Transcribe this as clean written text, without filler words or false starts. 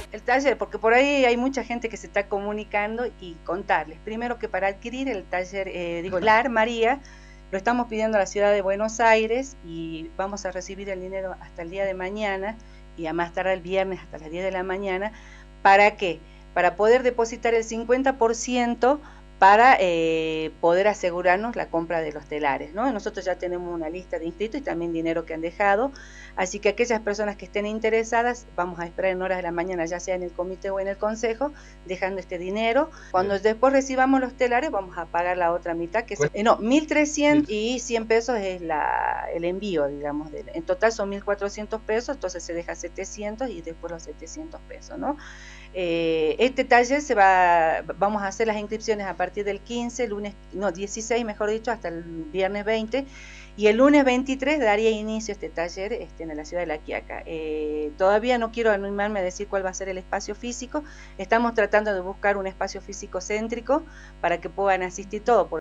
El taller, porque por ahí hay mucha gente que se está comunicando y contarles. Primero que para adquirir el taller, LAR María, lo estamos pidiendo a la ciudad de Buenos Aires y vamos a recibir el dinero hasta el día de mañana y a más tardar el viernes hasta las 10 de la mañana. ¿Para qué? Para poder depositar el 50% para poder asegurarnos la compra de los telares, ¿no? Nosotros ya tenemos una lista de inscritos y también dinero que han dejado, así que aquellas personas que estén interesadas, vamos a esperar en horas de la mañana, ya sea en el comité o en el consejo, dejando este dinero. Cuando después recibamos los telares, vamos a pagar la otra mitad, que es, 1.300 y 100 pesos es el envío, digamos. En total son 1.400 pesos, entonces se deja 700 y después los 700 pesos, ¿no? Este taller vamos a hacer las inscripciones a partir del 15, 16 mejor dicho, hasta el viernes 20, y el lunes 23 daría inicio a este taller en la ciudad de La Quiaca. Todavía no quiero animarme a decir cuál va a ser el espacio físico, estamos tratando de buscar un espacio físico céntrico para que puedan asistir todos.